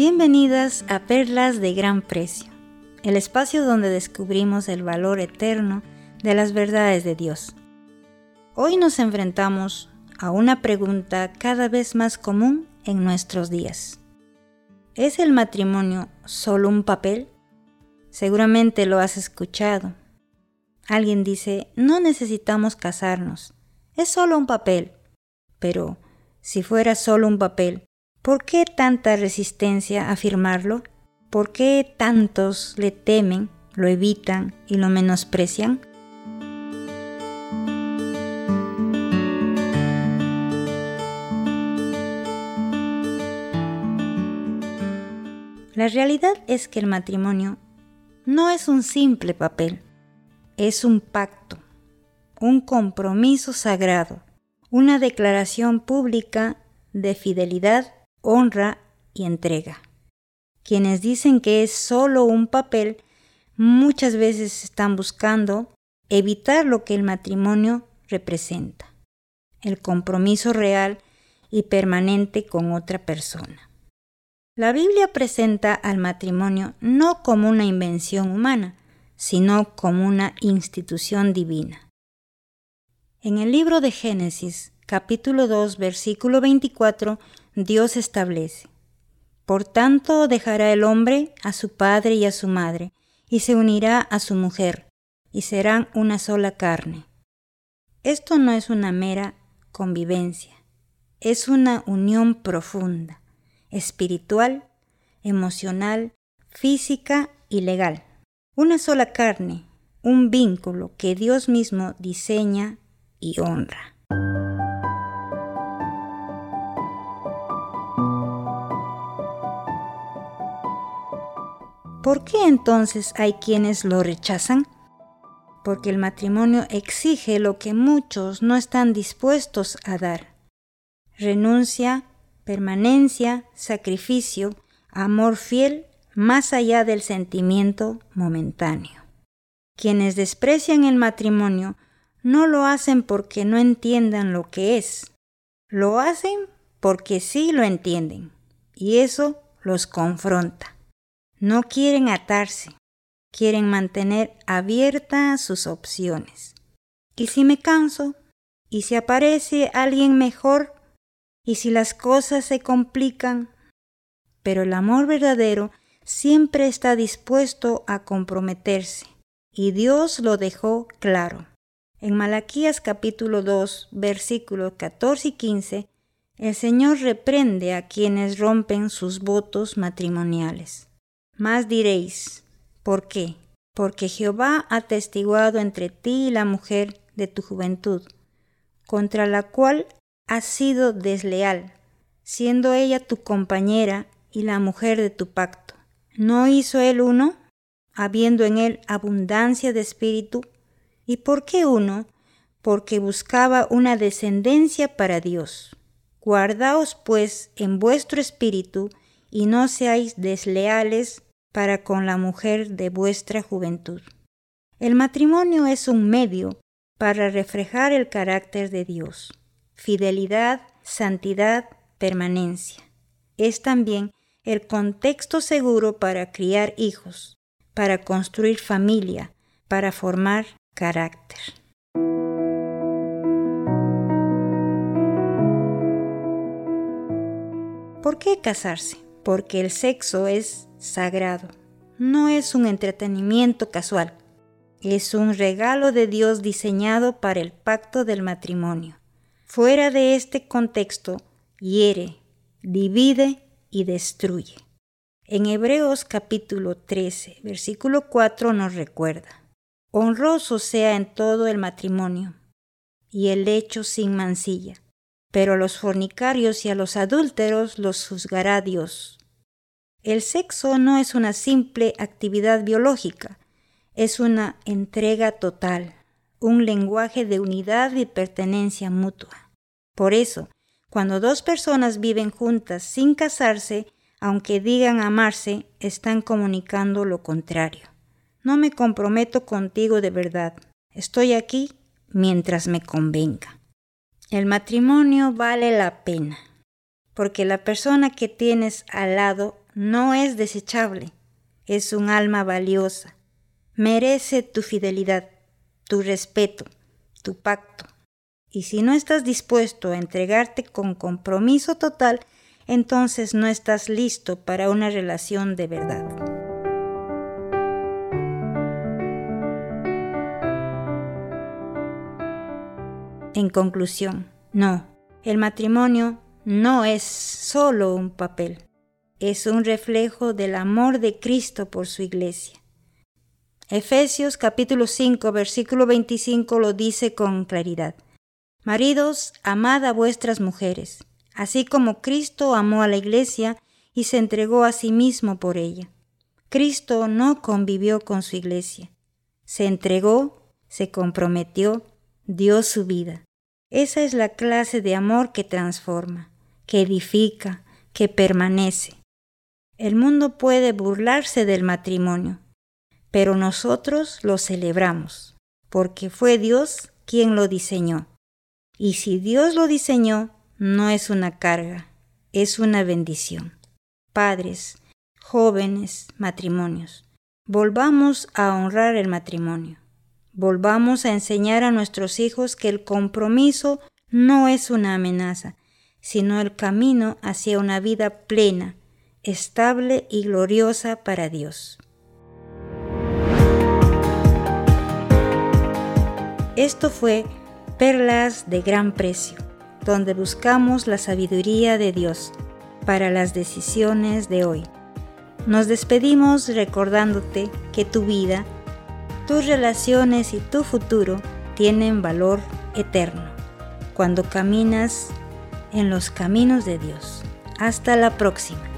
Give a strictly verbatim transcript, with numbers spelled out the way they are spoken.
Bienvenidas a Perlas de Gran Precio, el espacio donde descubrimos el valor eterno de las verdades de Dios. Hoy nos enfrentamos a una pregunta cada vez más común en nuestros días. ¿Es el matrimonio solo un papel? Seguramente lo has escuchado. Alguien dice, no necesitamos casarnos, es solo un papel. Pero, si fuera solo un papel, ¿por qué tanta resistencia a afirmarlo? ¿Por qué tantos le temen, lo evitan y lo menosprecian? La realidad es que el matrimonio no es un simple papel, es un pacto, un compromiso sagrado, una declaración pública de fidelidad, honra y entrega. Quienes dicen que es solo un papel, muchas veces están buscando evitar lo que el matrimonio representa, el compromiso real y permanente con otra persona. La Biblia presenta al matrimonio no como una invención humana, sino como una institución divina. En el libro de Génesis, capítulo dos, versículo veinticuatro, Dios establece: Por tanto dejará el hombre a su padre y a su madre, y se unirá a su mujer, y serán una sola carne. Esto no es una mera convivencia, es una unión profunda, espiritual, emocional, física y legal. Una sola carne, un vínculo que Dios mismo diseña y honra. ¿Por qué entonces hay quienes lo rechazan? Porque el matrimonio exige lo que muchos no están dispuestos a dar: renuncia, permanencia, sacrificio, amor fiel, más allá del sentimiento momentáneo. Quienes desprecian el matrimonio no lo hacen porque no entiendan lo que es, lo hacen porque sí lo entienden, y eso los confronta. No quieren atarse, quieren mantener abiertas sus opciones. ¿Y si me canso? ¿Y si aparece alguien mejor? ¿Y si las cosas se complican? Pero el amor verdadero siempre está dispuesto a comprometerse, y Dios lo dejó claro. En Malaquías capítulo dos, versículos catorce y quince, el Señor reprende a quienes rompen sus votos matrimoniales. Mas diréis, ¿por qué? Porque Jehová ha atestiguado entre ti y la mujer de tu juventud, contra la cual has sido desleal, siendo ella tu compañera y la mujer de tu pacto. ¿No hizo él uno, habiendo en él abundancia de espíritu? ¿Y por qué uno? Porque buscaba una descendencia para Dios. Guardaos pues en vuestro espíritu, y no seáis desleales para con la mujer de vuestra juventud. El matrimonio es un medio para reflejar el carácter de Dios: fidelidad, santidad, permanencia. Es también el contexto seguro para criar hijos, para construir familia, para formar carácter. ¿Por qué casarse? Porque el sexo es sagrado, no es un entretenimiento casual, es un regalo de Dios diseñado para el pacto del matrimonio. Fuera de este contexto, hiere, divide y destruye. En Hebreos capítulo trece, versículo cuatro nos recuerda: honroso sea en todo el matrimonio, y el lecho sin mancilla, pero a los fornicarios y a los adúlteros los juzgará Dios. El sexo no es una simple actividad biológica, es una entrega total, un lenguaje de unidad y pertenencia mutua. Por eso, cuando dos personas viven juntas sin casarse, aunque digan amarse, están comunicando lo contrario. No me comprometo contigo de verdad, estoy aquí mientras me convenga. El matrimonio vale la pena, porque la persona que tienes al lado no es desechable, es un alma valiosa. Merece tu fidelidad, tu respeto, tu pacto. Y si no estás dispuesto a entregarte con compromiso total, entonces no estás listo para una relación de verdad. En conclusión, no, el matrimonio no es solo un papel, es un reflejo del amor de Cristo por su iglesia. Efesios capítulo cinco, versículo veinticinco lo dice con claridad. Maridos, amad a vuestras mujeres, así como Cristo amó a la iglesia y se entregó a sí mismo por ella. Cristo no convivió con su iglesia, se entregó, se comprometió, dio su vida. Esa es la clase de amor que transforma, que edifica, que permanece. El mundo puede burlarse del matrimonio, pero nosotros lo celebramos, porque fue Dios quien lo diseñó. Y si Dios lo diseñó, no es una carga, es una bendición. Padres, jóvenes, matrimonios, volvamos a honrar el matrimonio. Volvamos a enseñar a nuestros hijos que el compromiso no es una amenaza, sino el camino hacia una vida plena, estable y gloriosa para Dios. Esto fue Perlas de Gran Precio, donde buscamos la sabiduría de Dios para las decisiones de hoy. Nos despedimos recordándote que tu vida, tus relaciones y tu futuro tienen valor eterno cuando caminas en los caminos de Dios. Hasta la próxima.